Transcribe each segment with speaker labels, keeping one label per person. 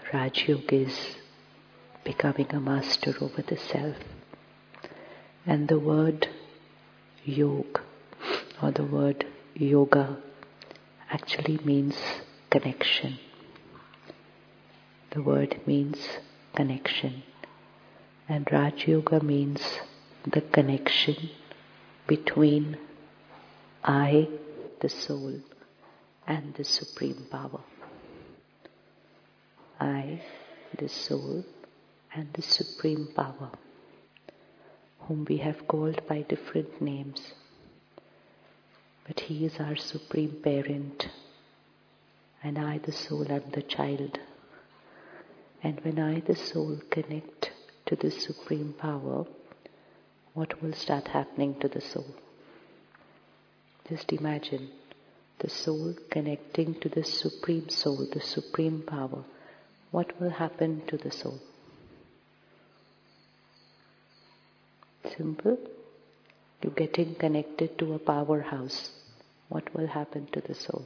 Speaker 1: Raj Yoga is becoming a master over the self. And the word yog or the word yoga actually means connection. The word means connection. And Raj Yoga means the connection between I, the soul, and the Supreme Power. I, the soul, and the Supreme Power, whom we have called by different names. But He is our Supreme Parent, and I, the soul, am the child. And when I, the soul, connect to the Supreme Power, what will start happening to the soul? Just imagine the soul connecting to the Supreme Soul, the Supreme Power. What will happen to the soul? Simple. You're getting connected to a powerhouse. What will happen to the soul?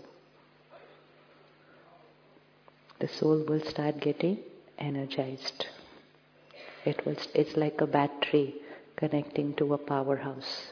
Speaker 1: The soul will start getting energized. It's like a battery connecting to a powerhouse.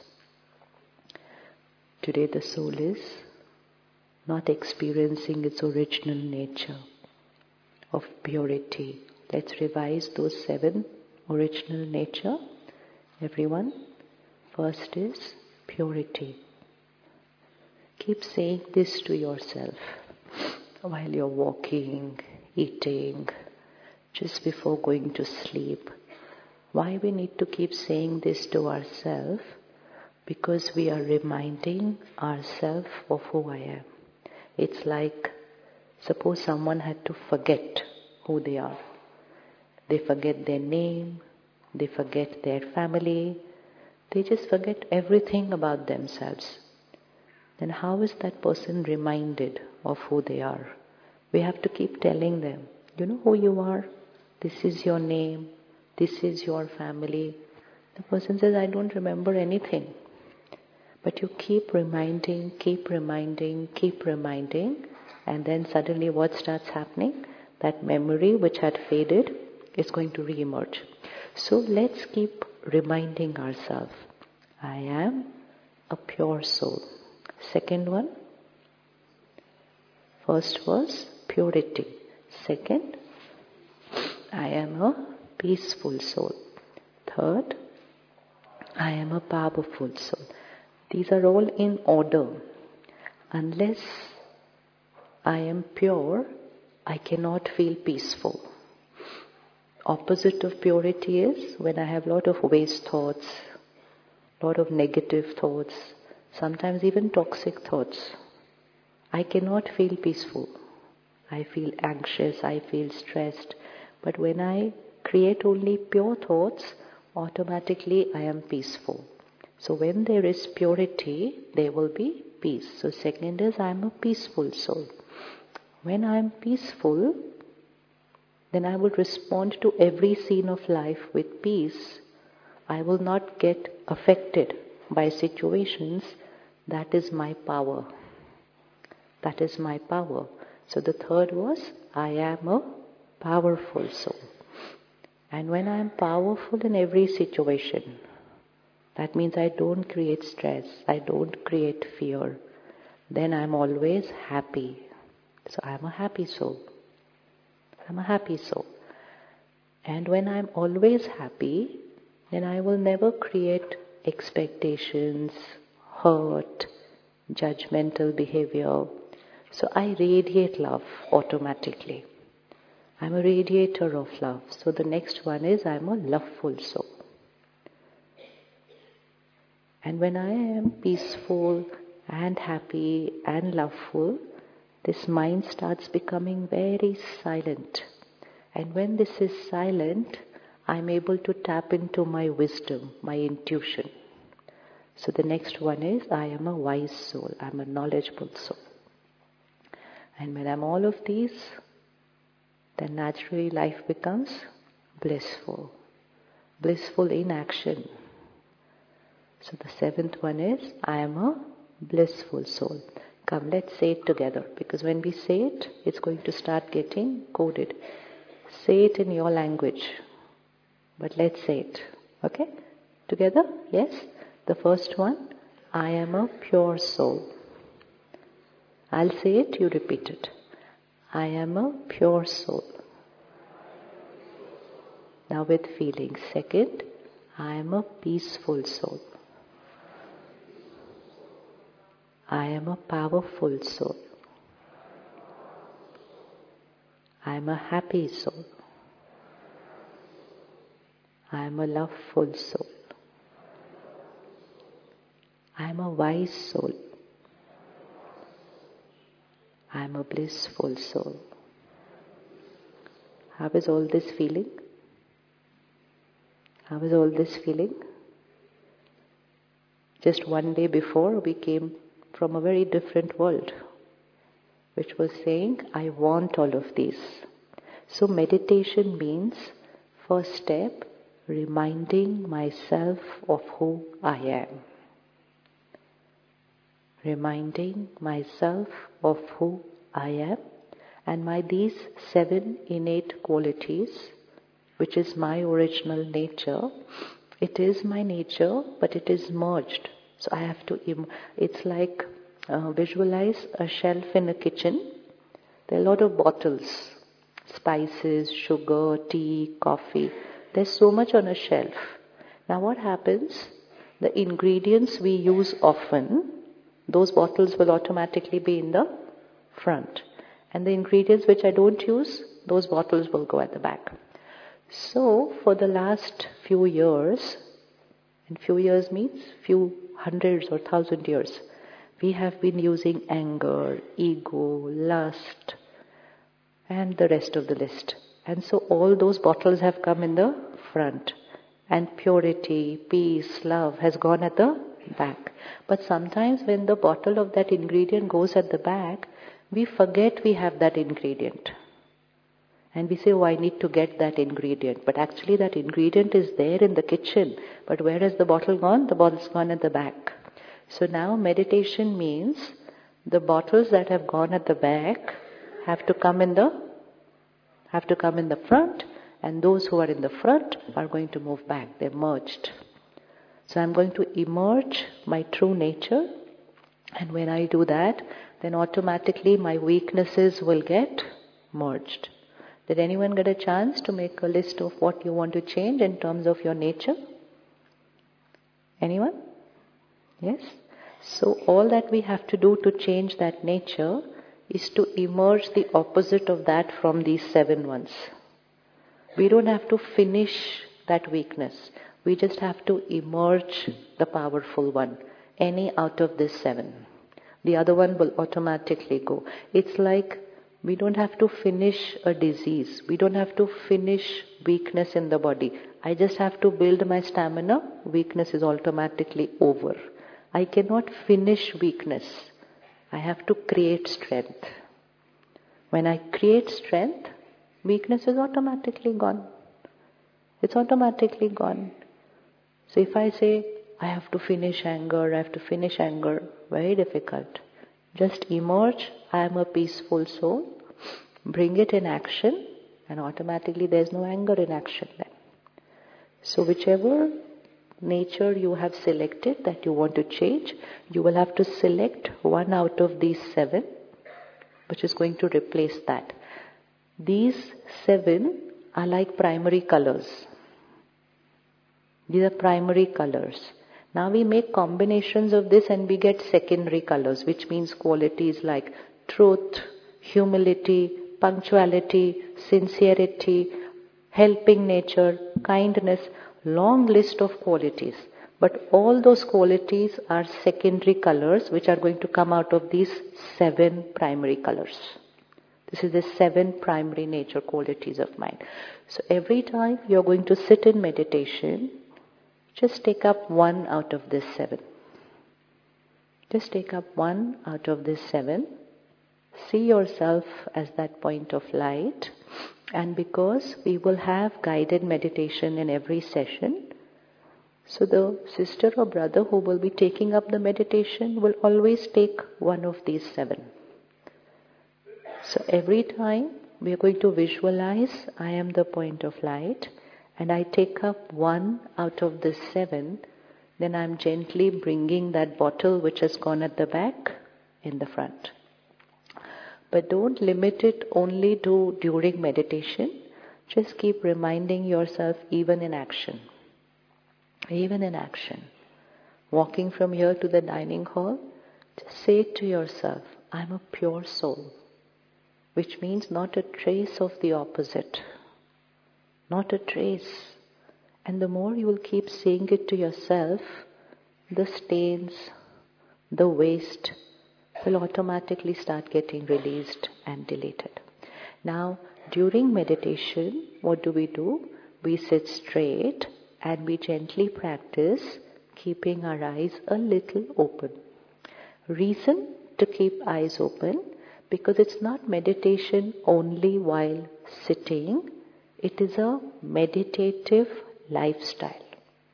Speaker 1: Today the soul is not experiencing its original nature of purity. Let's revise those 7 original nature. Everyone, first is purity. Keep saying this to yourself while you're walking, eating, just before going to sleep. Why we need to keep saying this to ourselves? Because we are reminding ourselves of who I am. It's like, suppose someone had to forget who they are. They forget their name, they forget their family, they just forget everything about themselves. Then how is that person reminded of who they are? We have to keep telling them, you know who you are, this is your name, this is your family. The person says, I don't remember anything. But you keep reminding, and then suddenly what starts happening? That memory which had faded is going to re-emerge. So let's keep reminding ourselves, I am a pure soul. Second one, first was purity. Second, I am a peaceful soul. Third, I am a powerful soul. These are all in order. Unless I am pure, I cannot feel peaceful. Opposite of purity is when I have a lot of waste thoughts, lot of negative thoughts, sometimes even toxic thoughts. I cannot feel peaceful. I feel anxious, I feel stressed. But when I create only pure thoughts, automatically I am peaceful. So when there is purity, there will be peace. So second is I am a peaceful soul. When I am peaceful, then I will respond to every scene of life with peace. I will not get affected by situations. That is my power. That is my power. So the third was, I am a powerful soul. And when I am powerful in every situation, that means I don't create stress, I don't create fear. Then I'm always happy. So I'm a happy soul. I'm a happy soul. And when I'm always happy, then I will never create expectations, hurt, judgmental behavior. So I radiate love automatically. I'm a radiator of love. So the next one is I'm a loveful soul. And when I am peaceful and happy and loveful, this mind starts becoming very silent. And when this is silent, I'm able to tap into my wisdom, my intuition. So the next one is I am a wise soul. I'm a knowledgeable soul. And when I'm all of these, then naturally life becomes blissful. Blissful in action. So the 7th one is, I am a blissful soul. Come, let's say it together. Because when we say it, it's going to start getting coded. say it in your language. But let's say it. Okay? Together? Yes? The first one, I am a pure soul. I'll say it, you repeat it. I am a pure soul. Now with feeling. Second, I am a peaceful soul. I am a powerful soul. I am a happy soul. I am a loveful soul. I am a wise soul. I am a blissful soul. How is all this feeling? How is all this feeling? Just one day before, we came from a very different world, which was saying, I want all of these. So meditation means, first step, reminding myself of who I am. Reminding myself of who I am and these 7 innate qualities, which is my original nature. It is my nature, but it is merged. So I have to, it's like visualize a shelf in a kitchen. There are a lot of bottles, spices, sugar, tea, coffee. There's so much on a shelf. Now what happens? The ingredients we use often, those bottles will automatically be in the front. And the ingredients which I don't use, those bottles will go at the back. So for the last few years, and few years means few hundreds or 1,000 years, we have been using anger, ego, lust, and the rest of the list. And so all those bottles have come in the front. And purity, peace, love has gone at the back. But sometimes when the bottle of that ingredient goes at the back, we forget we have that ingredient. And we say, oh, I need to get that ingredient. But actually that ingredient is there in the kitchen. But where has the bottle gone? The bottle's gone at the back. So now meditation means the bottles that have gone at the back have to come in the front, and those who are in the front are going to move back. They're merged. So I'm going to emerge my true nature, and when I do that, then automatically my weaknesses will get merged. Did anyone get a chance to make a list of what you want to change in terms of your nature? Anyone? Yes? So all that we have to do to change that nature is to emerge the opposite of that from these 7 ones. We don't have to finish that weakness. We just have to emerge the powerful one, any out of this 7. The other one will automatically go. It's like we don't have to finish a disease. We don't have to finish weakness in the body. I just have to build my stamina. Weakness is automatically over. I cannot finish weakness. I have to create strength. When I create strength, weakness is automatically gone. It's automatically gone. So if I say, I have to finish anger, very difficult. Just emerge, I am a peaceful soul, bring it in action, and automatically there's no anger in action then. So whichever nature you have selected that you want to change, you will have to select one out of these 7, which is going to replace that. These 7 are like primary colors. These are primary colors. Now we make combinations of this and we get secondary colors, which means qualities like truth, humility, punctuality, sincerity, helping nature, kindness, long list of qualities. But all those qualities are secondary colors which are going to come out of these 7 primary colors. This is the 7 primary nature qualities of mind. So every time you're going to sit in meditation, just take up one out of this 7. Just take up one out of this 7. See yourself as that point of light. And because we will have guided meditation in every session, so the sister or brother who will be taking up the meditation will always take one of these 7. So every time we are going to visualize I am the point of light, and I take up 1 out of the 7, then I'm gently bringing that bottle which has gone at the back in the front. But don't limit it only to during meditation. Just keep reminding yourself even in action. Even in action. Walking from here to the dining hall, just say to yourself, I'm a pure soul. Which means not a trace of the opposite. Not a trace. And the more you will keep saying it to yourself, the stains, the waste will automatically start getting released and deleted. Now, during meditation, what do? We sit straight and we gently practice keeping our eyes a little open. Reason to keep eyes open, because it's not meditation only while sitting, it is a meditative lifestyle.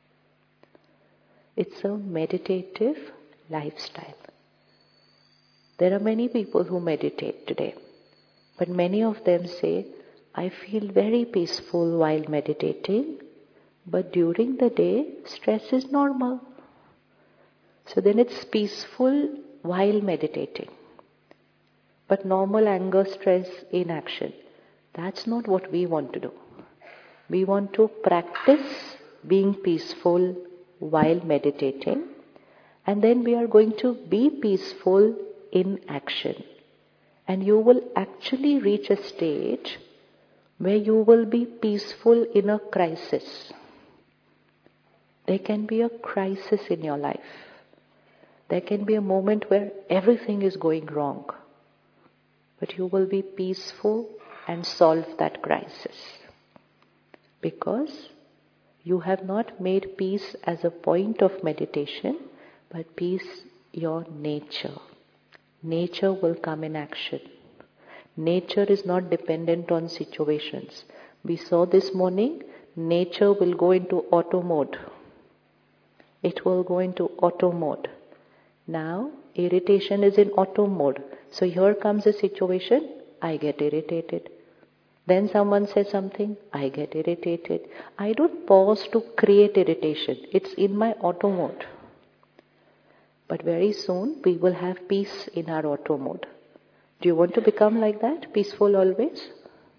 Speaker 1: It's a meditative lifestyle. There are many people who meditate today, but many of them say, I feel very peaceful while meditating, but during the day, stress is normal. So then it's peaceful while meditating. But normal anger, stress, inaction, that's not what we want to do. We want to practice being peaceful while meditating, and then we are going to be peaceful in action. And you will actually reach a stage where you will be peaceful in a crisis. There can be a crisis in your life. There can be a moment where everything is going wrong. But you will be peaceful and solve that crisis. Because you have not made peace as a point of meditation, but peace your nature. Nature will come in action. Nature is not dependent on situations. We saw this morning, nature will go into auto mode. It will go into auto mode. Now, irritation is in auto mode. So here comes a situation, I get irritated. Then someone says something, I get irritated. I don't pause to create irritation. It's in my auto mode. But very soon we will have peace in our auto mode. Do you want to become like that? Peaceful always?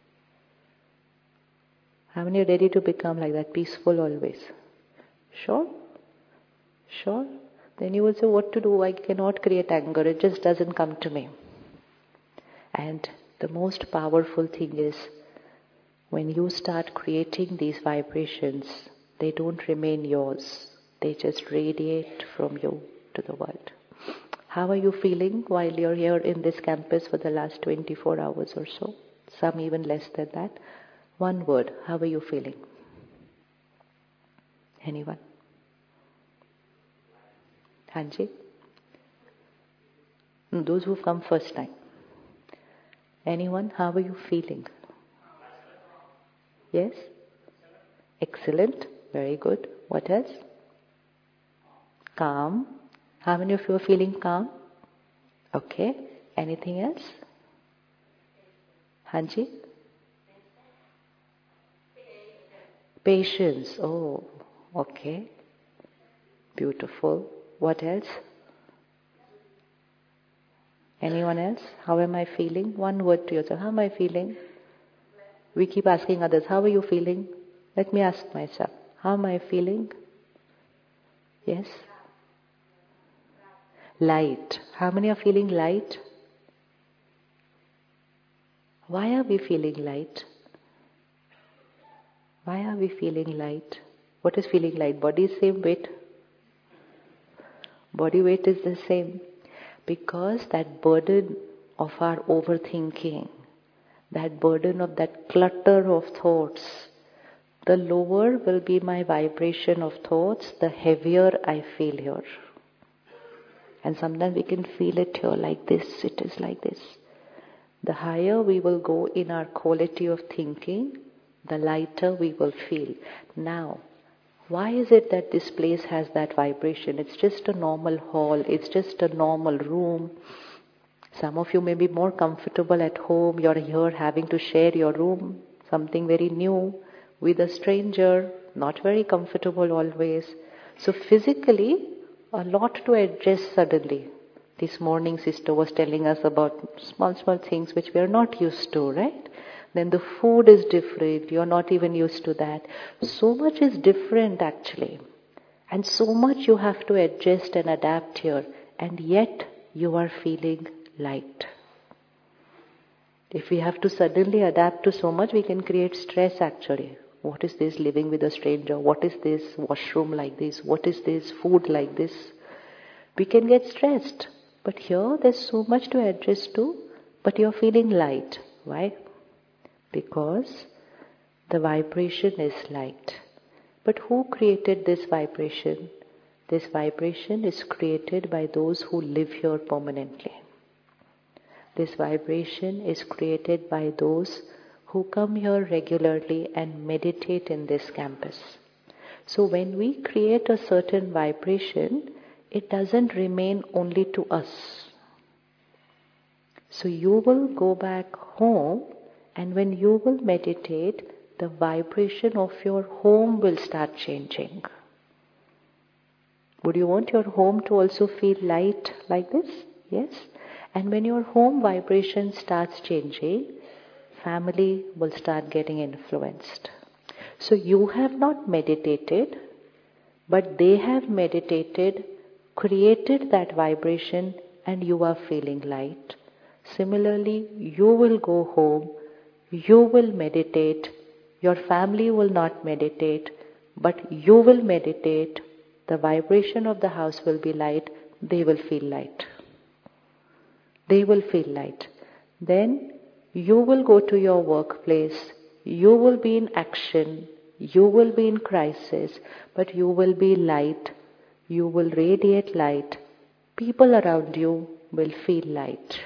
Speaker 1: How many are ready to become like that? Peaceful always? Sure? Sure? Then you will say, what to do? I cannot create anger. It just doesn't come to me. And the most powerful thing is, when you start creating these vibrations, they don't remain yours. They just radiate from you to the world. How are you feeling while you're here in this campus for the last 24 hours or so? Some even less than that. One word, how are you feeling? Anyone? Hanji? Those who've come first time. Anyone? How are you feeling? Yes? Excellent. Very good. What else? Calm. How many of you are feeling calm? Okay. Anything else? Hanji? Patience. Oh, okay. Beautiful. What else? Anyone else? How am I feeling? One word to yourself. How am I feeling? We keep asking others, how are you feeling? Let me ask myself, how am I feeling? Yes? Light. How many are feeling light? Why are we feeling light? Why are we feeling light? What is feeling light? Body is same weight. Body weight is the same. Because that burden of our overthinking, that burden of that clutter of thoughts, the lower will be my vibration of thoughts, the heavier I feel here. And sometimes we can feel it here like this, it is like this. The higher we will go in our quality of thinking, the lighter we will feel. Now, why is it that this place has that vibration? It's just a normal hall, it's just a normal room. Some of you may be more comfortable at home. You're here having to share your room, something very new, with a stranger, not very comfortable always. So physically, a lot to adjust suddenly. This morning sister was telling us about small things which we are not used to, right? Then the food is different. You're not even used to that. So much is different actually. And so much you have to adjust and adapt here. And yet you are feeling light. If we have to suddenly adapt to so much, we can create stress actually. What is this living with a stranger? What is this washroom like this? What is this food like this? We can get stressed. But here there's so much to adjust to, but you're feeling light. Why? Because the vibration is light. But who created this vibration? This vibration is created by those who live here permanently. This vibration is created by those who come here regularly and meditate in this campus. So when we create a certain vibration, it doesn't remain only to us. So you will go back home, and when you will meditate, the vibration of your home will start changing. Would you want your home to also feel light like this? Yes? And when your home vibration starts changing, family will start getting influenced. So you have not meditated, but they have meditated, created that vibration, and you are feeling light. Similarly, you will go home, you will meditate, your family will not meditate, but you will meditate, the vibration of the house will be light, they will feel light. They will feel light. Then you will go to your workplace, you will be in action, you will be in crisis, but you will be light, you will radiate light. People around you will feel light.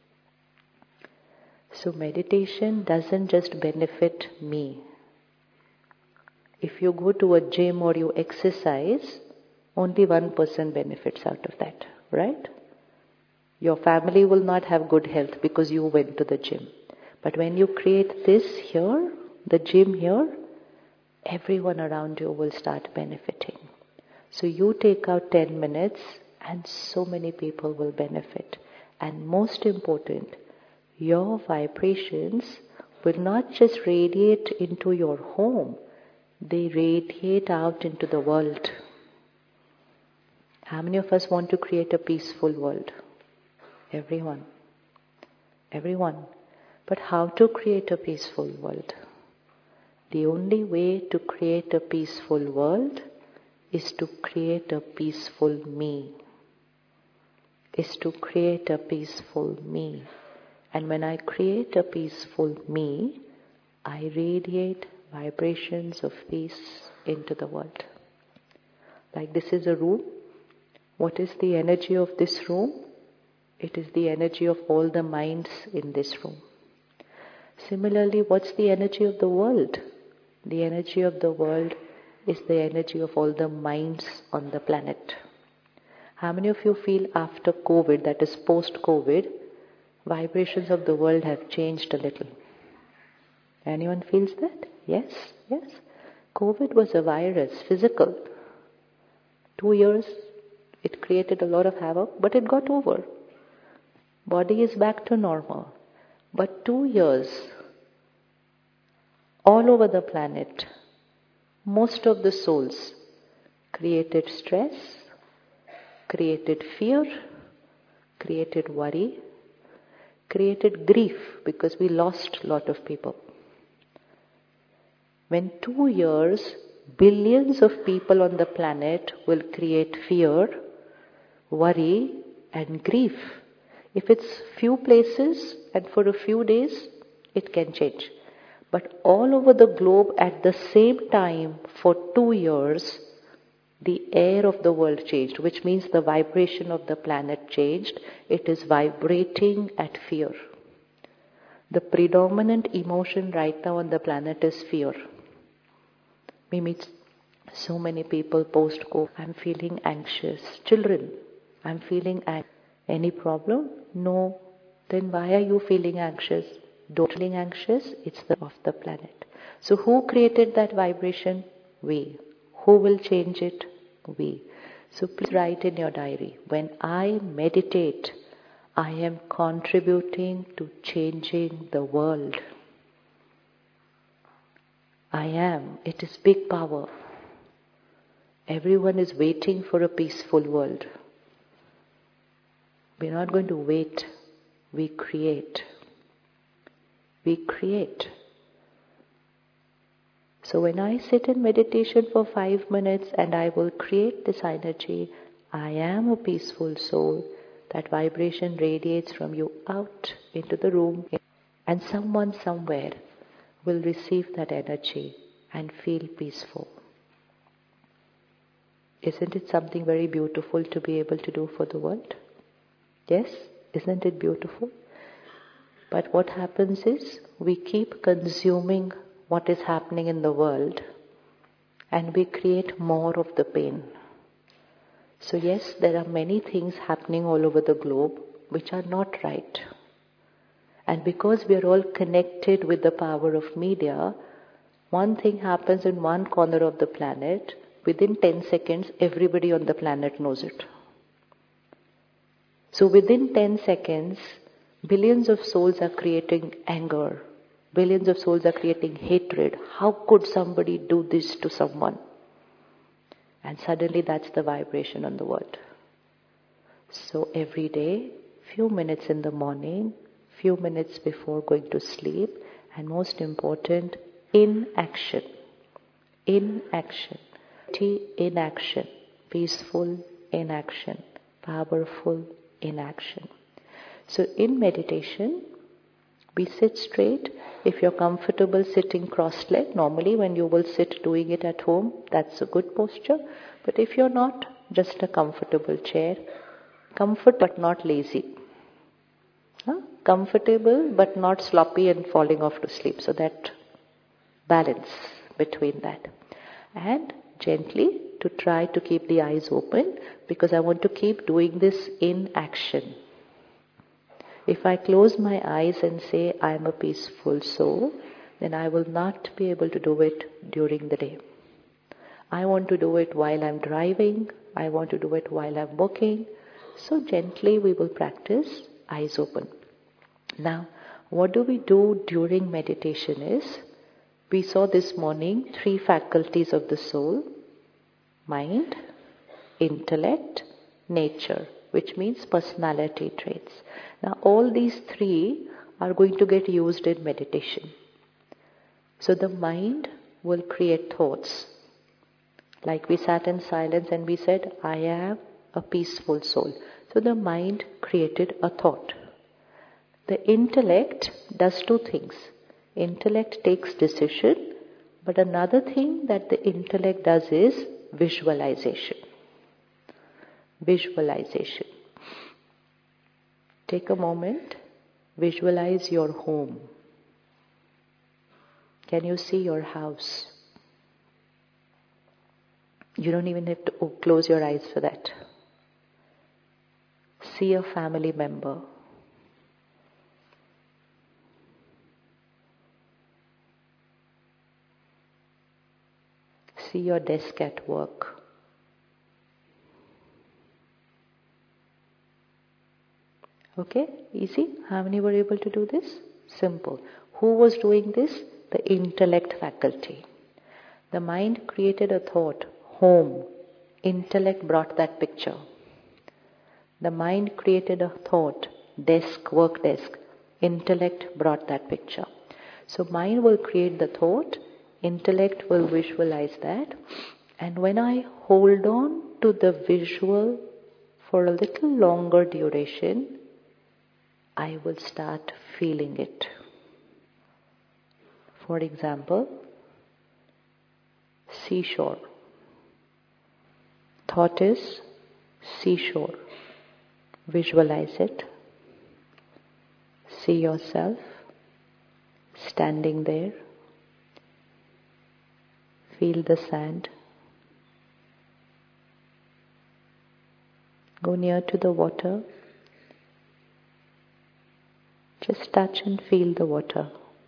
Speaker 1: So meditation doesn't just benefit me. If you go to a gym or you exercise, only one person benefits out of that, right? Your family will not have good health because you went to the gym. But when you create this here, the gym here, everyone around you will start benefiting. So you take out 10 minutes and so many people will benefit. And most important, your vibrations will not just radiate into your home, they radiate out into the world. How many of us want to create a peaceful world? Everyone. Everyone. But how to create a peaceful world? The only way to create a peaceful world is to create a peaceful me. Is to create a peaceful me. And when I create a peaceful me, I radiate vibrations of peace into the world. Like this is a room. What is the energy of this room? It is the energy of all the minds in this room. Similarly, what's the energy of the world? The energy of the world is the energy of all the minds on the planet. How many of you feel after COVID, that is post-COVID, vibrations of the world have changed a little? Anyone feels that? Yes, yes. COVID was a virus, physical. 2 years, it created a lot of havoc, but it got over. Body is back to normal. But 2 years, all over the planet, most of the souls created stress, created fear, created worry, created grief because we lost a lot of people. When 2 years, billions of people on the planet will create fear, worry and grief. If it's few places and for a few days, it can change. But all over the globe at the same time for 2 years, the air of the world changed, which means the vibration of the planet changed. It is vibrating at fear. The predominant emotion right now on the planet is fear. We meet so many people post-COVID. I'm feeling anxious. Children, I'm feeling anxious. Any problem? No. then why are you feeling anxious? Don't feeling anxious, it's of the planet. So who created that vibration? We. Who will change it? We. So please write in your diary, when I meditate, I am contributing to changing the world. I am. It is big power. Everyone is waiting for a peaceful world. We're not going to wait. We create. We create. So when I sit in meditation for 5 minutes and I will create this energy, I am a peaceful soul. That vibration radiates from you out into the room, and someone somewhere will receive that energy and feel peaceful. Isn't it something very beautiful to be able to do for the world? Yes? Isn't it beautiful? But what happens is we keep consuming what is happening in the world and we create more of the pain. So yes, there are many things happening all over the globe which are not right. And because we are all connected with the power of media, one thing happens in one corner of the planet, within 10 seconds, everybody on the planet knows it. So within 10 seconds, billions of souls are creating anger. Billions of souls are creating hatred. How could somebody do this to someone? And suddenly that's the vibration on the world. So every day, few minutes in the morning, few minutes before going to sleep, and most important, in action. In action. In action. Peaceful in action. Powerful in action. So in meditation, we sit straight. If you're comfortable sitting cross-legged, normally when you will sit doing it at home, that's a good posture. But if you're not, just a comfortable chair. Comfort but not lazy. Comfortable but not sloppy and falling off to sleep. So that balance between that. And gently to try to keep the eyes open, because I want to keep doing this in action. If I close my eyes and say I am a peaceful soul, then I will not be able to do it during the day. I want to do it while I'm driving. I want to do it while I'm walking. So gently we will practice eyes open. Now, what do we do during meditation is, we saw this morning 3 faculties of the soul: mind, intellect, nature, which means personality traits. Now all these 3 are going to get used in meditation. So the mind will create thoughts. Like we sat in silence and we said, I am a peaceful soul. So the mind created a thought. The intellect does 2 things. Intellect takes decision, but another thing that the intellect does is visualization. Visualization. Take a moment, visualize your home. Can you see your house? You don't even have to close your eyes for that. See a family member. See your desk at work. Okay, easy? How many were able to do this? Simple. Who was doing this? The intellect faculty. The mind created a thought, home. Intellect brought that picture. The mind created a thought, desk, work desk. Intellect brought that picture. So mind will create the thought, intellect will visualize that. And when I hold on to the visual for a little longer duration, I will start feeling it. For example, seashore. Thought is seashore. Visualize it. See yourself standing there. Feel the sand. Go near to the water. Just touch and feel the water.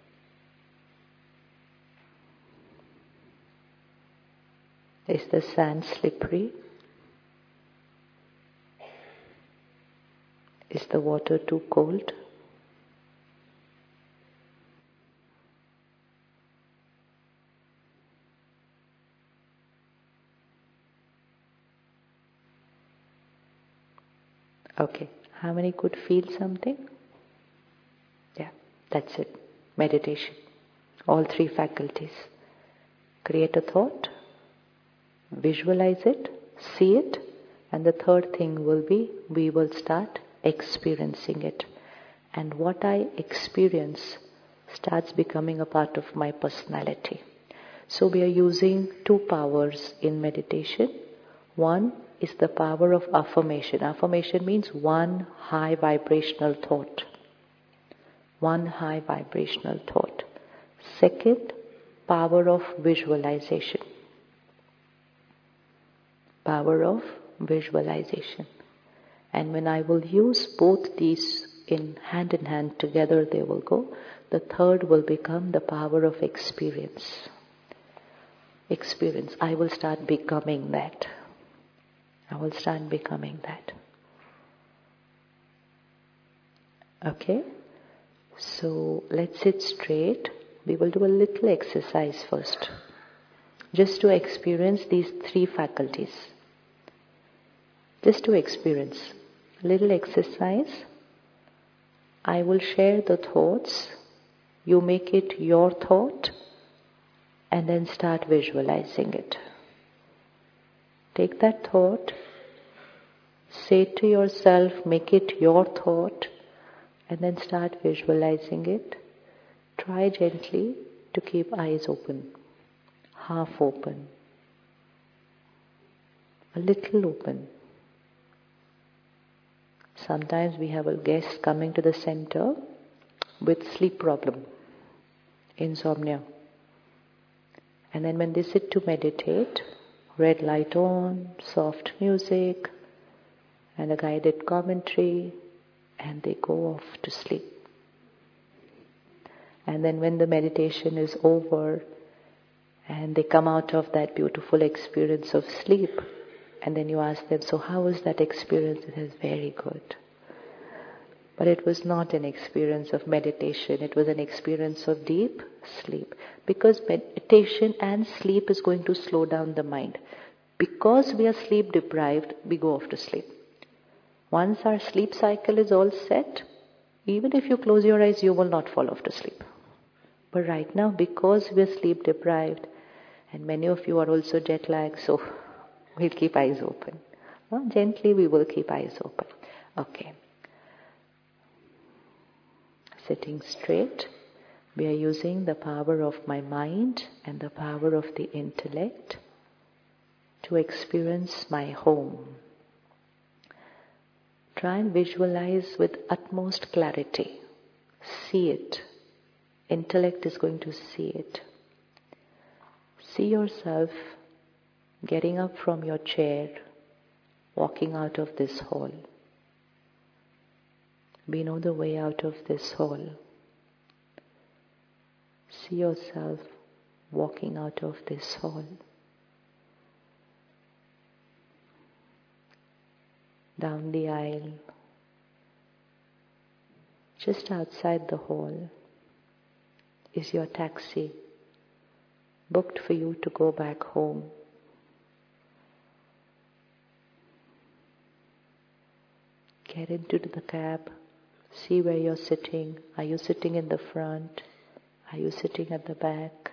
Speaker 1: Is the sand slippery? Is the water too cold? Okay, how many could feel something? Yeah, that's it. Meditation. All three faculties. Create a thought, visualize it, see it, and the third thing will be we will start experiencing it. And what I experience starts becoming a part of my personality. So we are using two powers in meditation. One is the power of affirmation. Affirmation means one high vibrational thought. One high vibrational thought. Second, power of visualization. Power of visualization. And when I will use both these in hand together, they will go. The third will become the power of experience. Experience. I will start becoming that. I will start becoming that. Okay? So let's sit straight. We will do a little exercise first. Just to experience these three faculties. Just to experience. A little exercise. I will share the thoughts. You make it your thought. And then start visualizing it. Take that thought, say to yourself, make it your thought, and then start visualizing it. Try gently to keep eyes open, half open, a little open. Sometimes we have a guest coming to the center with sleep problem, insomnia. And then when they sit to meditate, red light on, soft music, and a guided commentary, and they go off to sleep. And then when the meditation is over, and they come out of that beautiful experience of sleep, and then you ask them, so how was that experience? It is very good. But it was not an experience of meditation, it was an experience of deep sleep. Because meditation and sleep is going to slow down the mind. Because we are sleep deprived, we go off to sleep. Once our sleep cycle is all set, even if you close your eyes, you will not fall off to sleep. But right now, because we are sleep deprived, and many of you are also jet lagged, so we'll keep eyes open. Gently we will keep eyes open. Okay. Sitting straight, we are using the power of my mind and the power of the intellect to experience my home. Try and visualize with utmost clarity. See it. Intellect is going to see it. See yourself getting up from your chair, walking out of this hall. We know the way out of this hall. See yourself walking out of this hall. Down the aisle. Just outside the hall is your taxi, booked for you to go back home. Get into the cab. See where you're sitting. Are you sitting in the front? Are you sitting at the back?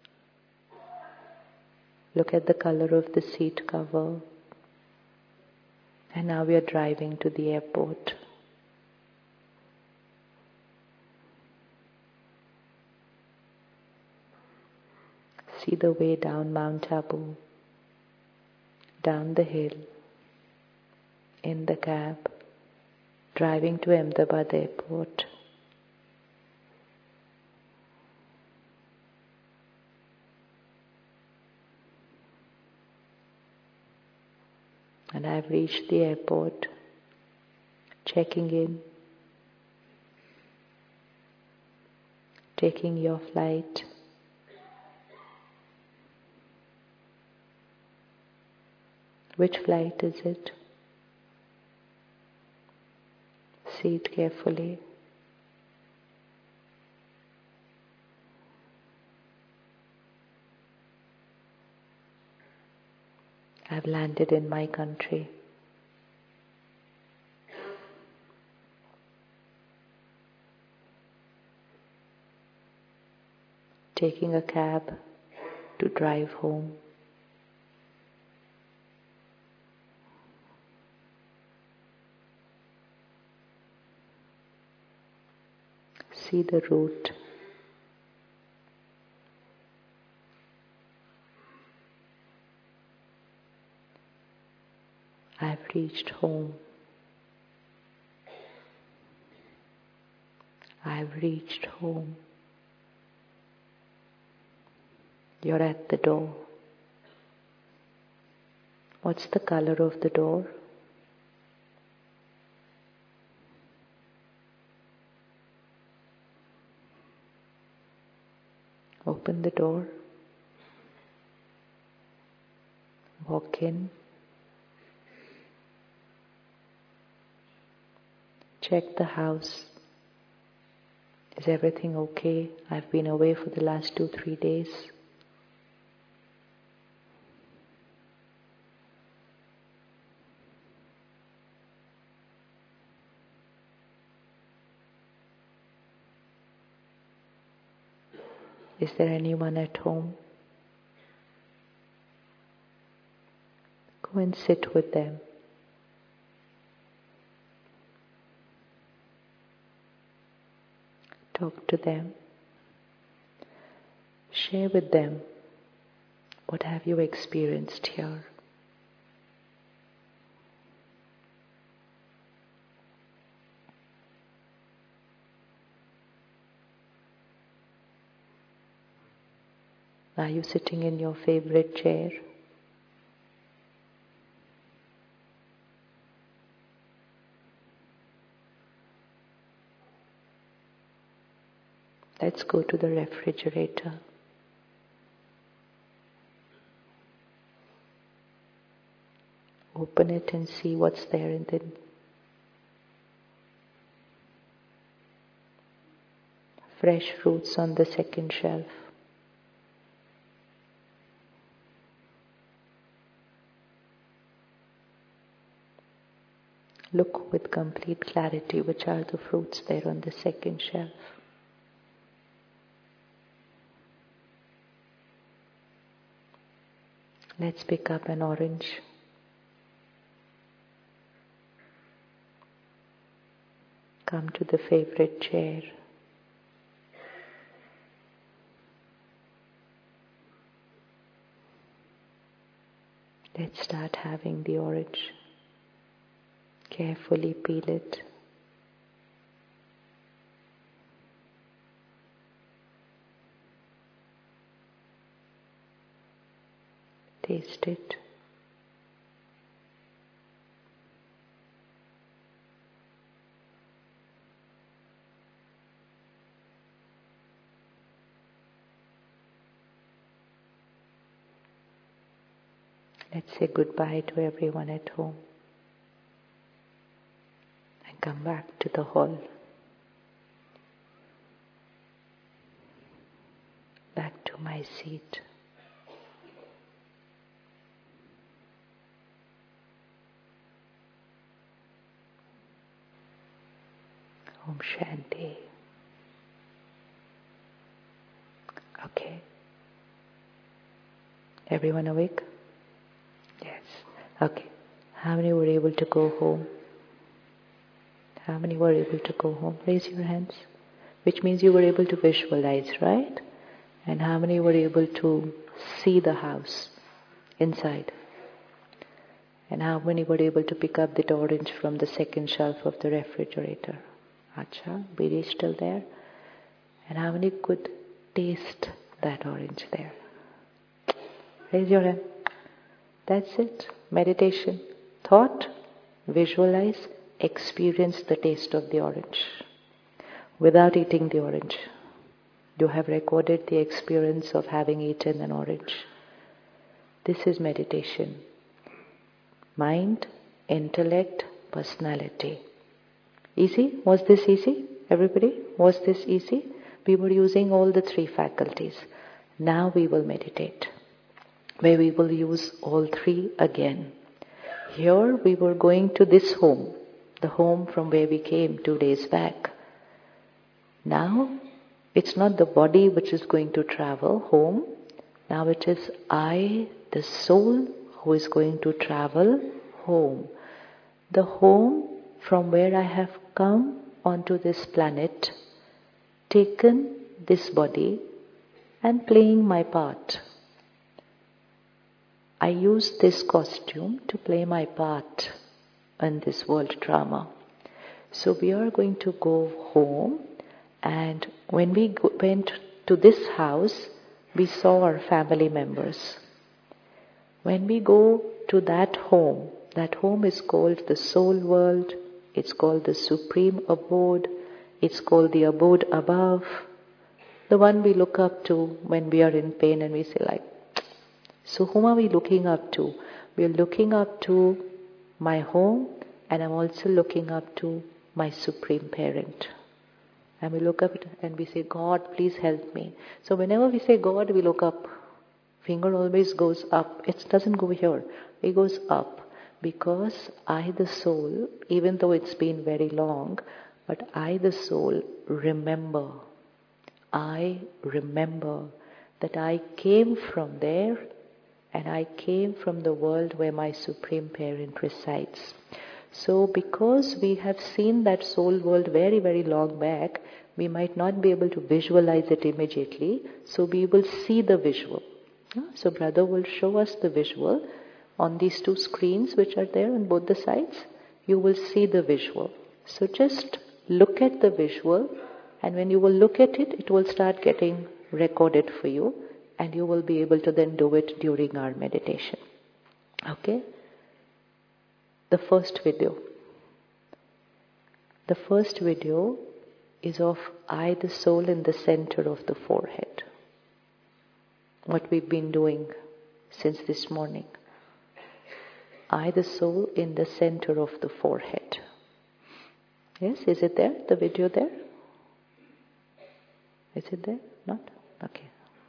Speaker 1: Look at the color of the seat cover. And now we are driving to the airport. See the way down Mount Abu, down the hill, in the cab, driving to Ahmedabad airport. And I've reached the airport, checking in. taking your flight. Which flight is it? See it carefully. I've landed in my country. Taking a cab to drive home. See the route. I've reached home. I've reached home. You're at the door. What's the color of the door? Open the door. Walk in. Check the house. Is everything okay? I've been away for the last 2-3 days. Is there anyone at home? Go and sit with them. Talk to them. Share with them what have you experienced here. Are you sitting in your favorite chair? Let's go to the refrigerator. Open it and see what's there in it. Fresh fruits on the second shelf. Look with complete clarity which are the fruits there on the second shelf. Let's pick up an orange. Come to the favorite chair. Let's start having the orange. Carefully peel it. Taste it. Let's say goodbye to everyone at home and come back to the hall. Back to my seat. Om Shanti. Okay. Everyone awake? Yes. Okay. How many were able to go home? How many were able to go home? Raise your hands. Which means you were able to visualize, right? And how many were able to see the house inside? And how many were able to pick up that orange from the second shelf of the refrigerator? Acha, Biri is still there. And how many could taste that orange there? Raise your hand. That's it. Meditation. Thought, visualize, experience the taste of the orange without eating the orange. You have recorded the experience of having eaten an orange. This is meditation. Mind, intellect, personality. Easy? Was this easy? Everybody? Was this easy? We were using all the three faculties. Now we will meditate, where we will use all three again. Here we were going to this home, the home from where we came 2 days back. Now it's not the body which is going to travel home. Now it is I, the soul, who is going to travel home. The home from where I have come onto this planet, taken this body and playing my part. I use this costume to play my part in this world drama. So we are going to go home, and when we went to this house, we saw our family members. When we go to that home is called the soul world, it's called the supreme abode, it's called the abode above, the one we look up to when we are in pain and we say like, so whom are we looking up to? We are looking up to my home, and I'm also looking up to my supreme parent. And we look up and we say, God, please help me. So whenever we say God, we look up. Finger always goes up. It doesn't go here. It goes up. Because I, the soul, even though it's been very long, but I, the soul, remember. I remember that I came from there, and I came from the world where my Supreme Parent resides. So because we have seen that soul world very, very long back, we might not be able to visualize it immediately. So we will see the visual. So brother will show us the visual on these two screens which are there on both the sides. You will see the visual. So just look at the visual, and when you will look at it, it will start getting recorded for you, and you will be able to then do it during our meditation. Okay? The first video. The first video is of I, the soul, in the center of the forehead. What we've been doing since this morning. I, the soul, in the center of the forehead. Yes, is it there? The video there? Is it there? Not? Okay.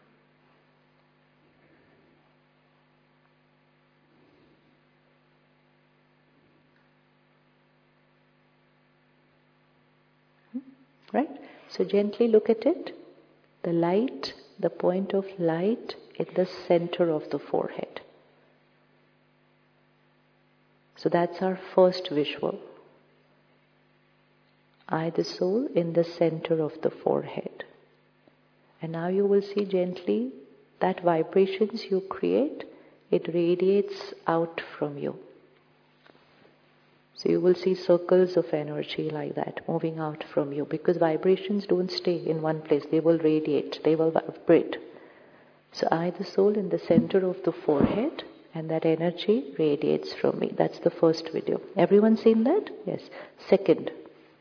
Speaker 1: Right? So gently look at it. The light, the point of light in the center of the forehead. So that's our first visual. I, the soul, in the center of the forehead. And now you will see gently that vibrations you create, it radiates out from you. So you will see circles of energy like that moving out from you, because vibrations don't stay in one place. They will radiate, they will vibrate. So I, the soul, in the center of the forehead, and that energy radiates from me. That's the first video. Everyone seen that? Yes. Second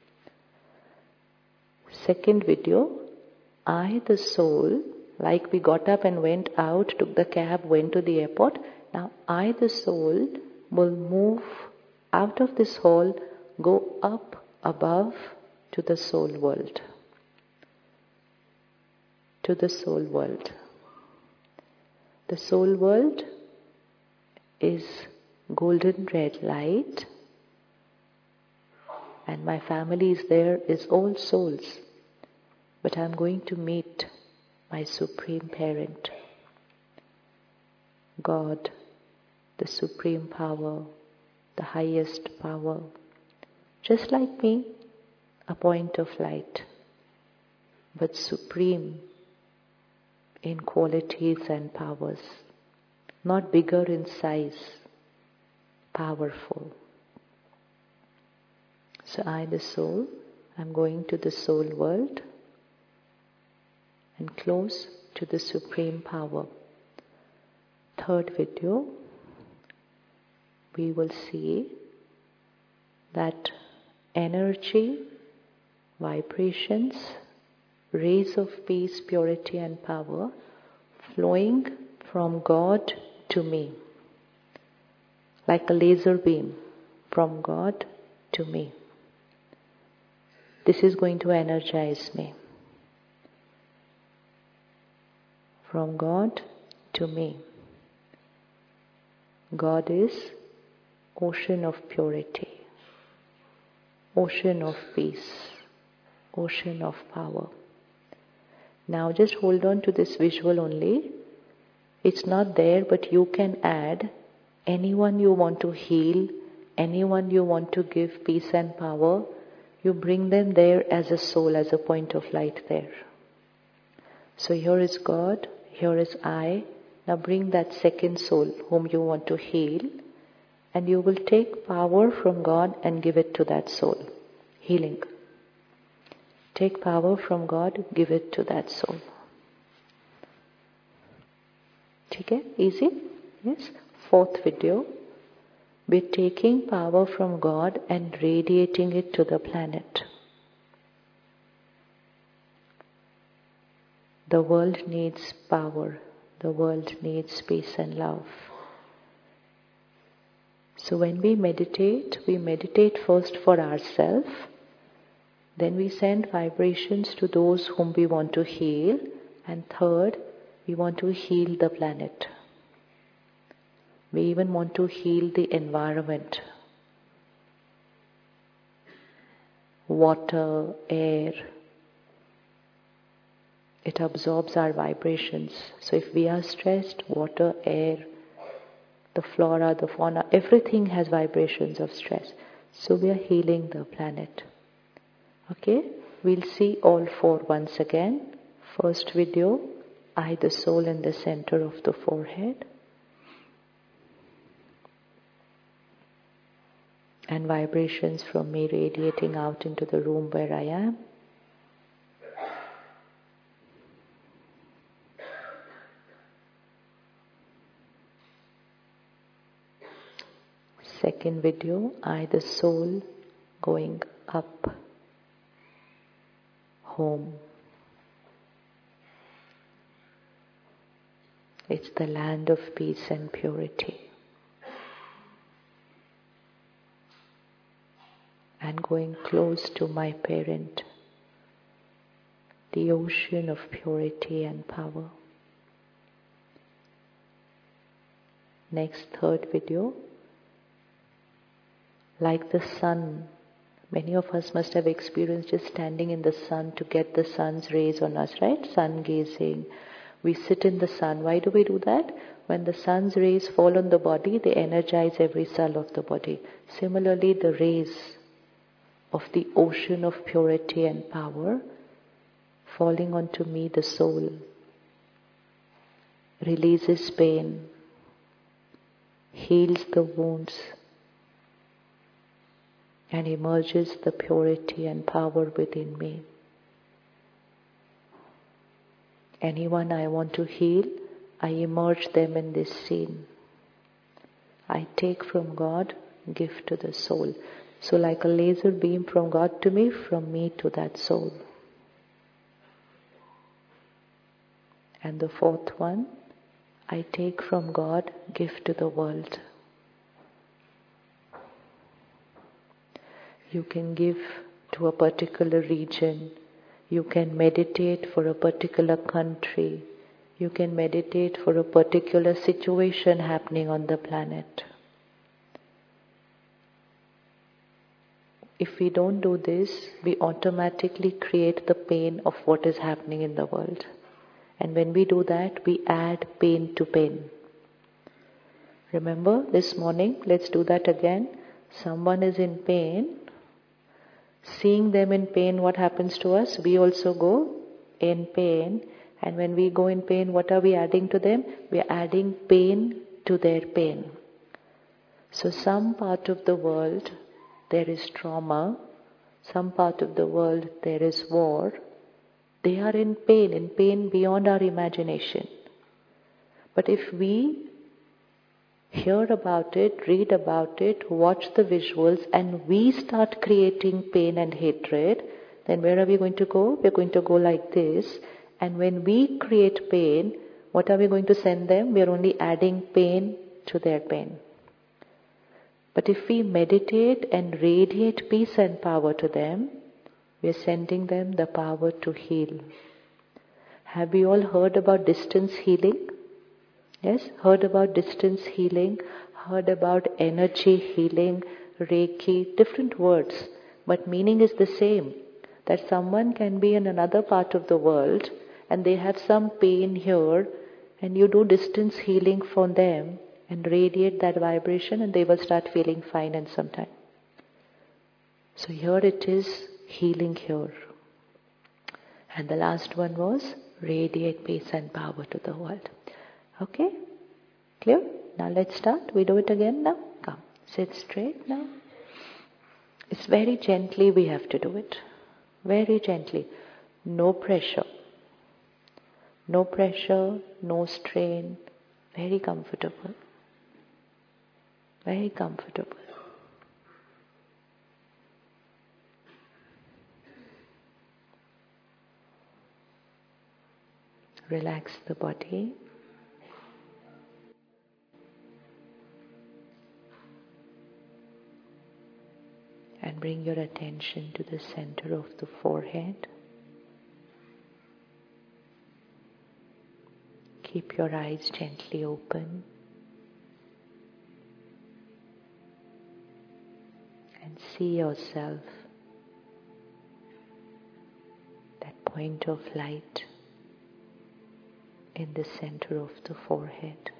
Speaker 1: video, I, the soul, like we got up and went out, took the cab, went to the airport. Now I, the soul, will move out of this hall, go up above to the soul world. To the soul world. The soul world is golden red light, and my family is there, is all souls. But I'm going to meet my Supreme Parent, God, the Supreme Power, the highest power, just like me, a point of light, but supreme in qualities and powers, not bigger in size, powerful. So I, the soul, I'm going to the soul world and close to the Supreme Power. Third video, we will see that energy, vibrations rays of peace, purity and power flowing from God to me, like a laser beam from God to me. This is going to energize me. From God to me. God is ocean of purity, ocean of peace, ocean of power. Now just hold on to this visual only. It's not there, but you can add anyone you want to heal, anyone you want to give peace and power. You bring them there as a soul, as a point of light there. So here is God, here is I. Now bring that second soul whom you want to heal, and you will take power from God and give it to that soul. Healing. Take power from God, give it to that soul. Okay? Easy? Yes? Fourth video. We're taking power from God and radiating it to the planet. The world needs power. The world needs peace and love. So when we meditate first for ourselves. Then we send vibrations to those whom we want to heal. And third, we want to heal the planet. We even want to heal the environment. Water, air. It absorbs our vibrations. So if we are stressed, water, air, the flora, the fauna, everything has vibrations of stress. So we are healing the planet. Okay, we'll see all four once again. First video, I, the soul in the center of the forehead. And vibrations from me radiating out into the room where I am. Second video, I, the soul, going up. Home. It's the land of peace and purity. And going close to my parent, the ocean of purity and power. Next, third video, like the sun. Many of us must have experienced just standing in the sun to get the sun's rays on us, right? Sun gazing. We sit in the sun. Why do we do that? When the sun's rays fall on the body, they energize every cell of the body. Similarly, the rays of the ocean of purity and power falling onto me, the soul, releases pain, heals the wounds, and emerges the purity and power within me. Anyone I want to heal, I immerse them in this scene. I take from God, give to the soul. So like a laser beam from God to me to that soul. And the fourth one, I take from God, give to the world. You can give to a particular region. You can meditate for a particular country. You can meditate for a particular situation happening on the planet. If we don't do this, we automatically create the pain of what is happening in the world. And when we do that, we add pain to pain. Remember this morning, let's do that again. Someone is in pain. Seeing them in pain, what happens to us? We also go in pain. And when we go in pain, what are we adding to them? We are adding pain to their pain. So some part of the world, there is trauma. Some part of the world, there is war. They are in pain beyond our imagination. But if we hear about it, read about it, watch the visuals, and we start creating pain and hatred, then where are we going to go? We're going to go like this. And when we create pain, what are we going to send them? We are only adding pain to their pain. But if we meditate and radiate peace and power to them, we are sending them the power to heal. Have we all heard about distance healing? Yes, heard about distance healing, heard about energy healing, Reiki, different words, but meaning is the same. That someone can be in another part of the world and they have some pain here, and you do distance healing for them and radiate that vibration, and they will start feeling fine in some time. So here it is, healing here. And the last one was radiate peace and power to the world. Okay? Clear? Now let's start. We do it again now. Come. Sit straight now. It's very gently we have to do it. Very gently. No pressure. No pressure, no strain. Very comfortable. Very comfortable. Relax the body. And bring your attention to the center of the forehead. Keep your eyes gently open. And see yourself, that point of light in the center of the forehead.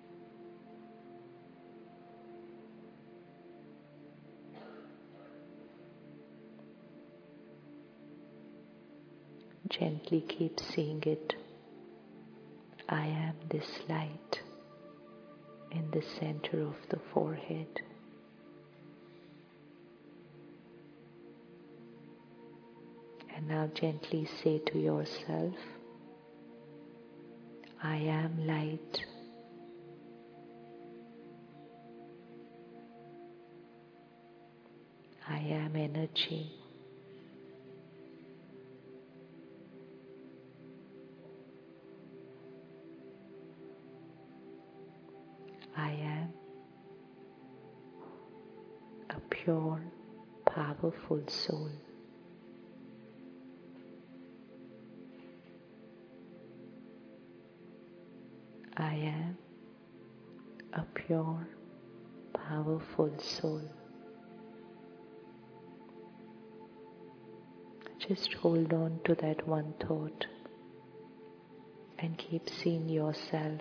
Speaker 1: Gently keep seeing it. I am this light in the center of the forehead. And now gently say to yourself, I am light. I am energy. I am a pure, powerful soul. I am a pure, powerful soul. Just hold on to that one thought and keep seeing yourself.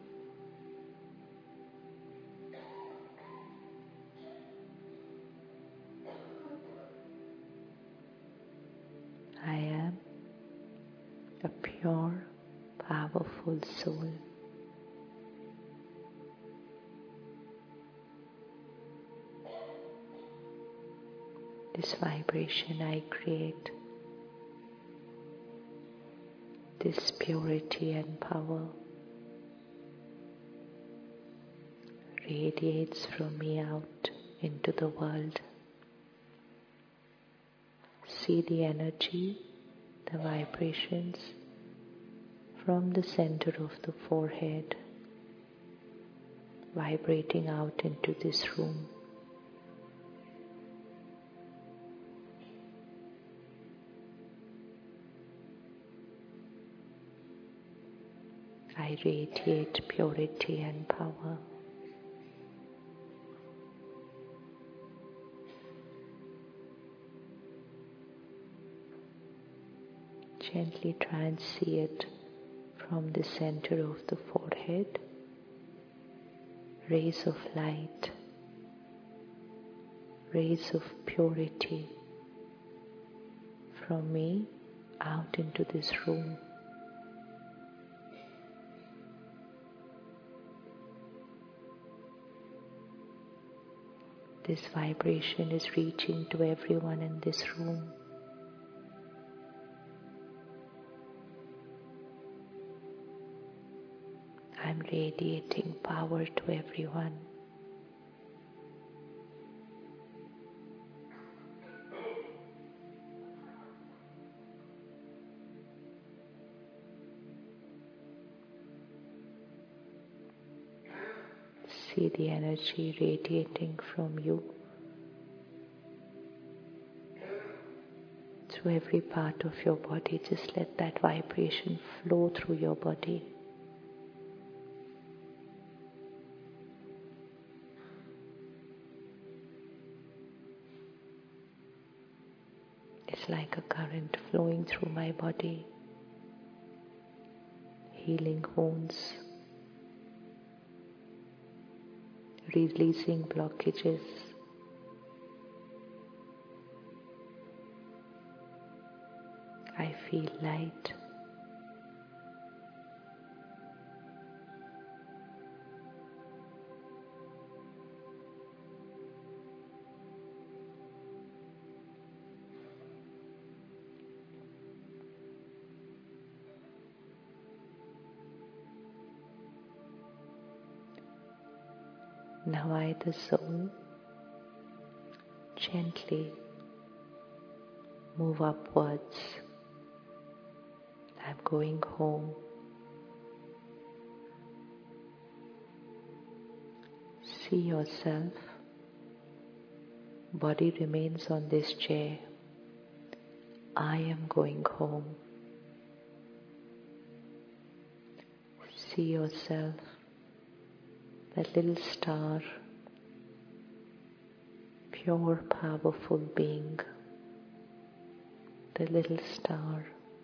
Speaker 1: I am a pure, powerful soul. This vibration I create, this purity and power radiates from me out into the world. See the energy, the vibrations from the center of the forehead vibrating out into this room. I radiate purity and power. Gently try and see it from the center of the forehead. Rays of light, rays of purity from me out into this room. This vibration is reaching to everyone in this room. I'm radiating power to everyone. See the energy radiating from you through every part of your body. Just let that vibration flow through your body. It's like a current flowing through my body, healing wounds, releasing blockages. I feel light. Now I, the soul, gently move upwards. I'm going home. See yourself. Body remains on this chair. I am going home. See yourself, that little star, pure, powerful being, the little star.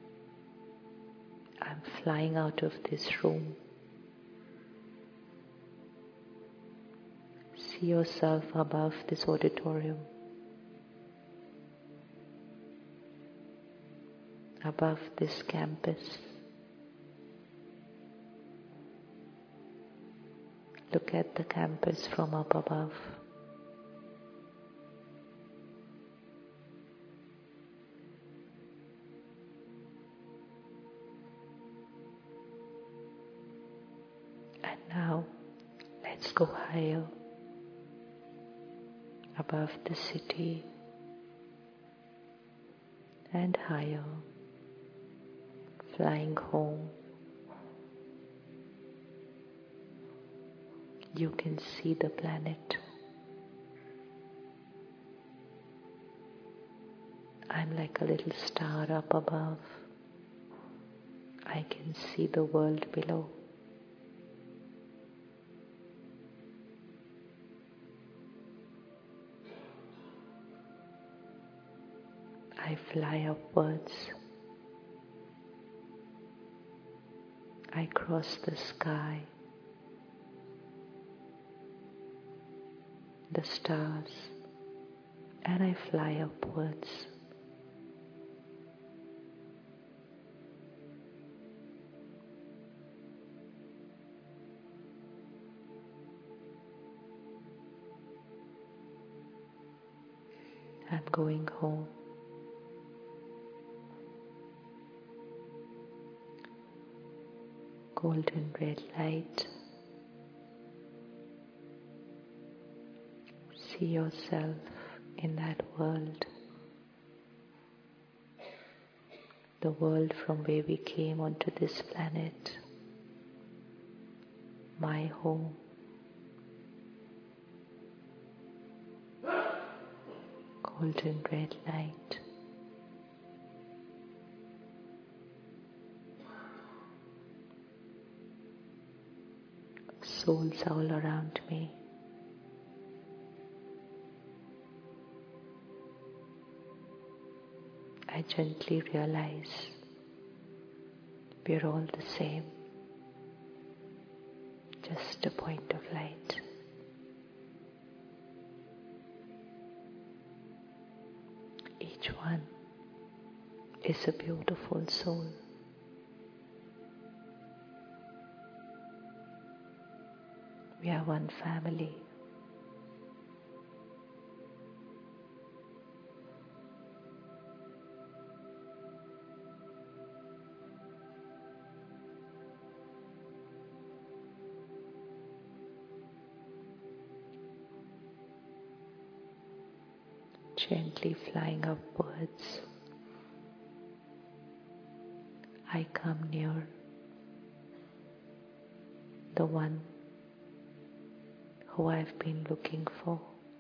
Speaker 1: I'm flying out of this room. See yourself above this auditorium, above this campus. Look at the campus from up above. And now, let's go higher, above the city and higher, flying home. You can see the planet. I'm like a little star up above. I can see the world below. I fly upwards. I cross the sky, the stars, and I fly upwards. I'm going home. Golden red light. See yourself in that world. The world from where we came onto this planet. My home. Golden red light. Souls all around me. I gently realize we're all the same, just a point of light. Each one is a beautiful soul. We are one family. Gently flying upwards, I come near the one who I've been looking for,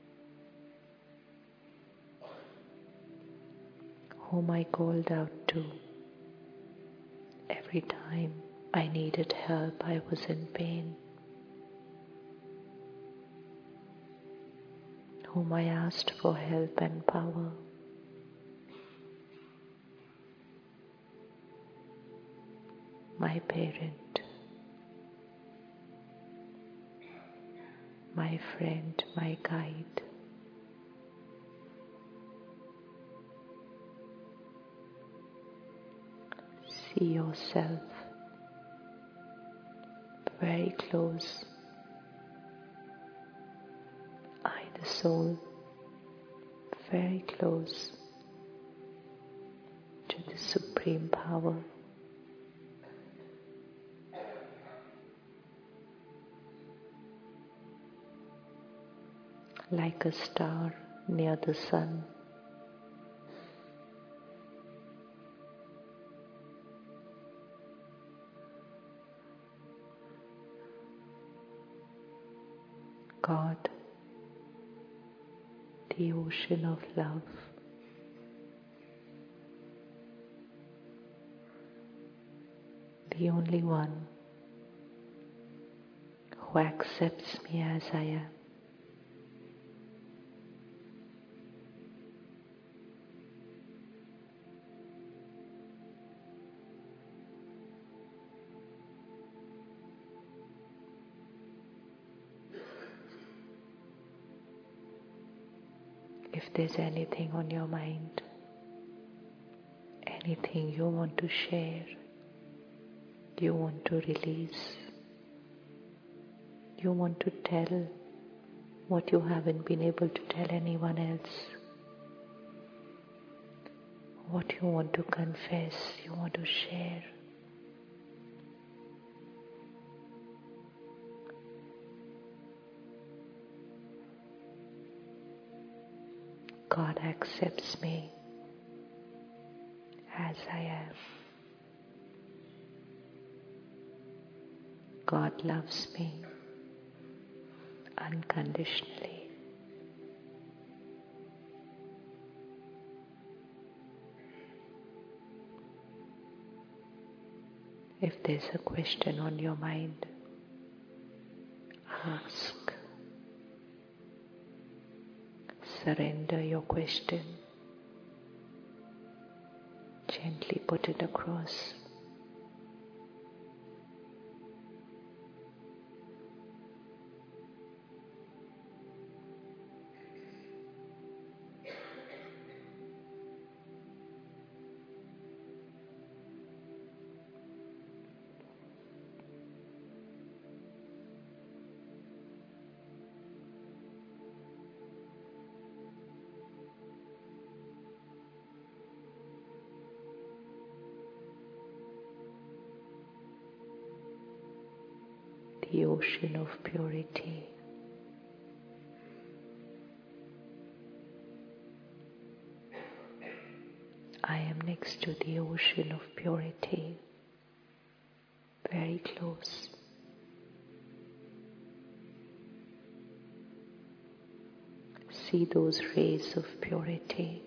Speaker 1: whom I called out to every time I needed help, I was in pain, whom I asked for help and power. My parent, my friend, my guide. See yourself very close, eye the soul very close to the Supreme Power. Like a star near the sun. God, the ocean of love, the only one who accepts me as I am. If there's anything on your mind, anything you want to share, you want to release, you want to tell what you haven't been able to tell anyone else, what you want to confess, you want to share, God accepts me as I am. God loves me unconditionally. If there's a question on your mind, ask. Surrender your question. Gently put it across. The ocean of purity. I am next to the ocean of purity, very close. See those rays of purity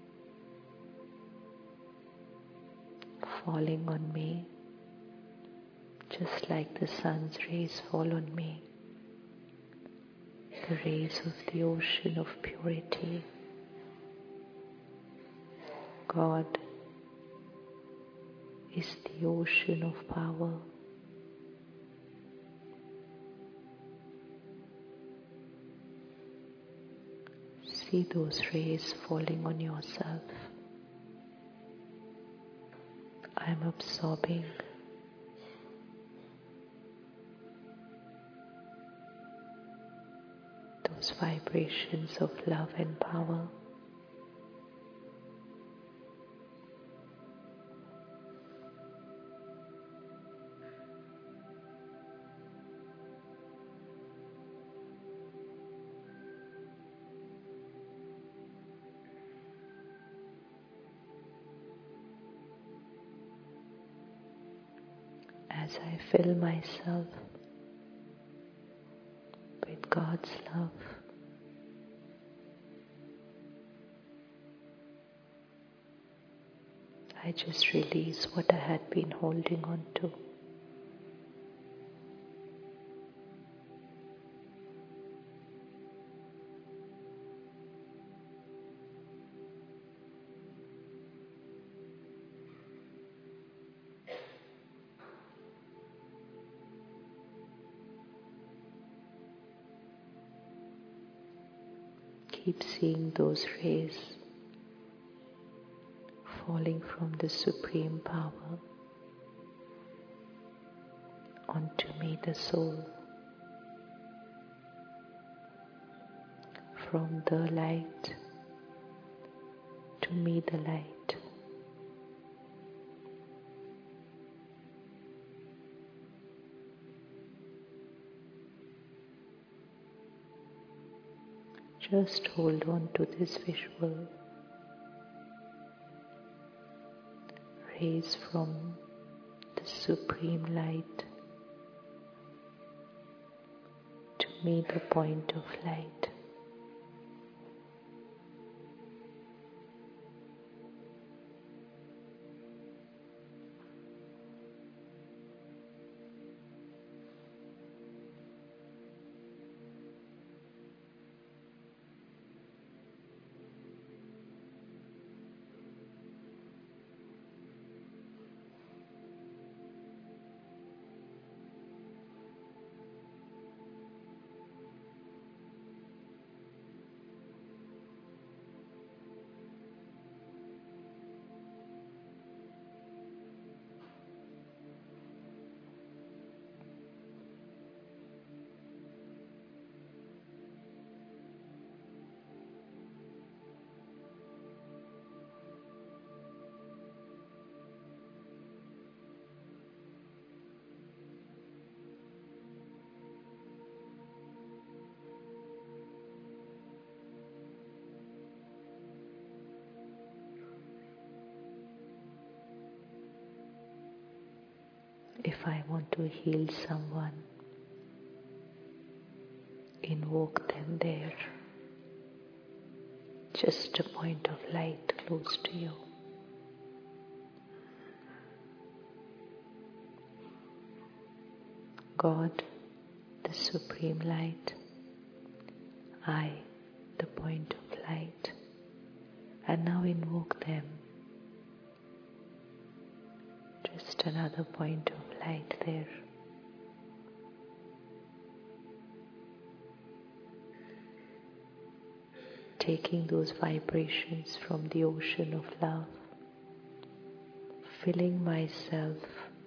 Speaker 1: falling on me, just like the sun's rays fall on me. The rays of the ocean of purity. God is the ocean of power. See those rays falling on yourself. I am absorbing those vibrations of love and power. As I fill myself with God's love. I just release what I had been holding on to. Keep seeing those rays falling from the Supreme Power onto me, the soul, from the light to me, the light. Just hold on to this visual. Rays from the Supreme Light to me, the point of light. If I want to heal someone, invoke them there. Just a point of light close to you. God, the Supreme Light. I, the point of light. And now invoke them. Just another point of light there. Taking those vibrations from the ocean of love, filling myself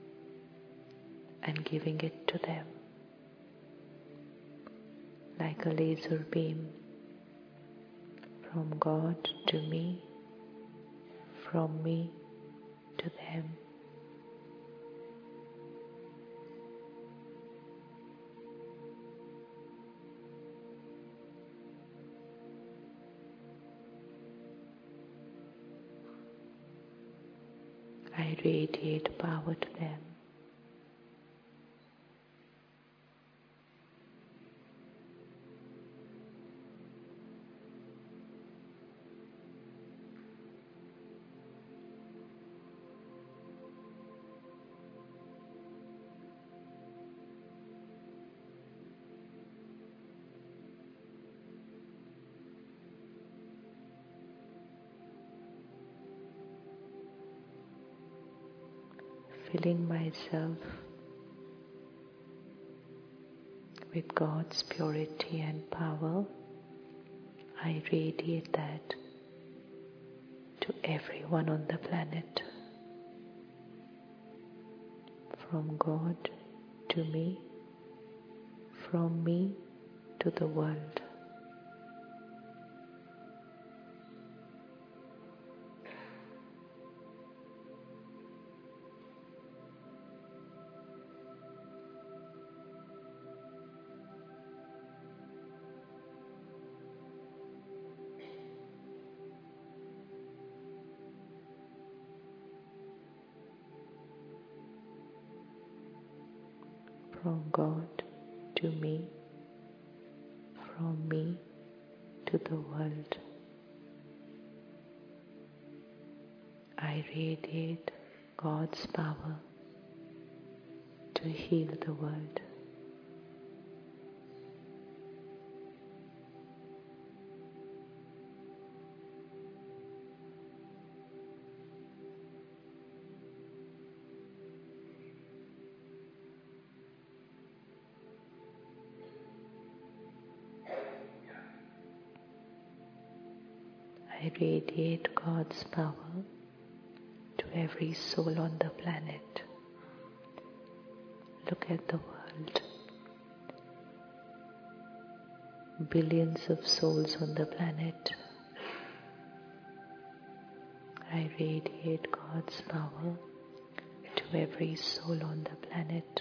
Speaker 1: and giving it to them like a laser beam, from God to me, from me to them. I radiate power to them. Filling myself with God's purity and power, I radiate that to everyone on the planet. From God to me, from me to the world. From God to me, from me to the world. I radiate God's power to heal the world. I radiate God's power to every soul on the planet. Look at the world. Billions of souls on the planet. I radiate God's power to every soul on the planet.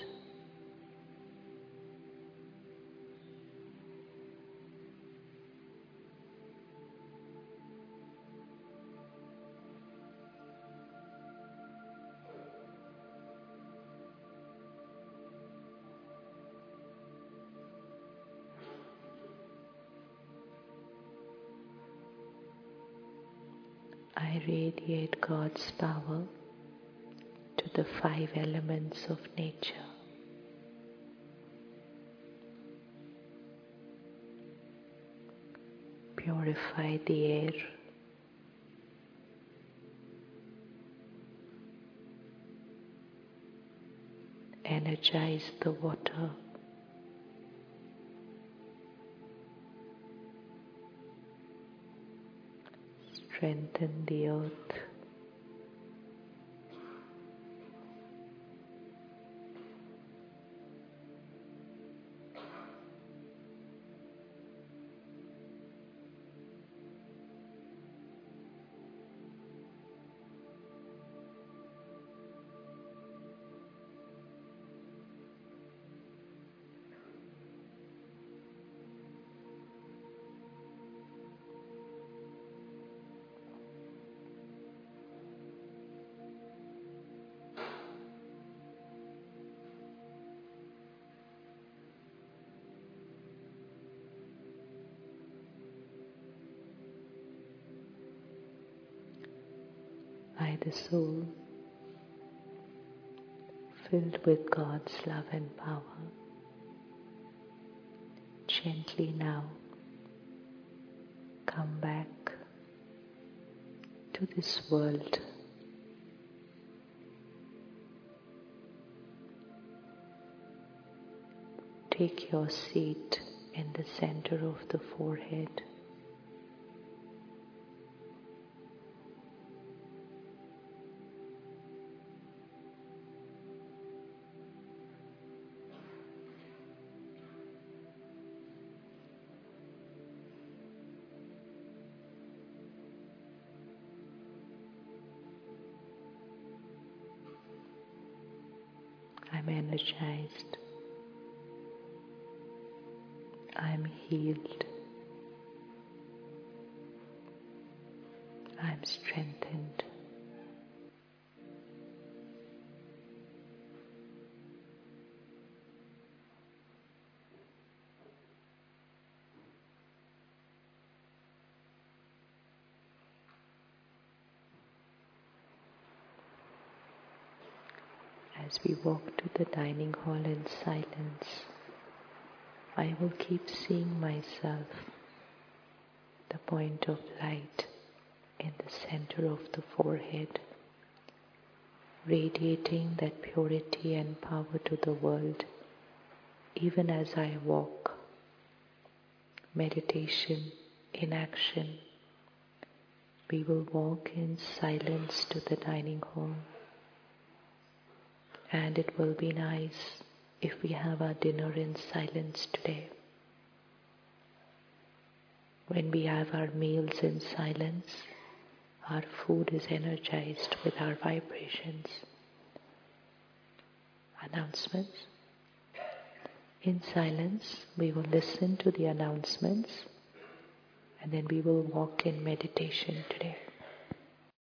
Speaker 1: I radiate God's power to the 5 elements of nature. Purify the air, energize the water, strengthen the earth, by the soul filled with God's love and power. Gently now come back to this world. Take your seat in the center of the forehead. I'm energized. I'm healed. I'm strengthened. As we walk to the dining hall in silence, I will keep seeing myself, the point of light in the center of the forehead, radiating that purity and power to the world, even as I walk. Meditation in action. We will walk in silence to the dining hall. And it will be nice if we have our dinner in silence today. When we have our meals in silence, our food is energized with our vibrations. Announcements. In silence, we will listen to the announcements and then we will walk in meditation today.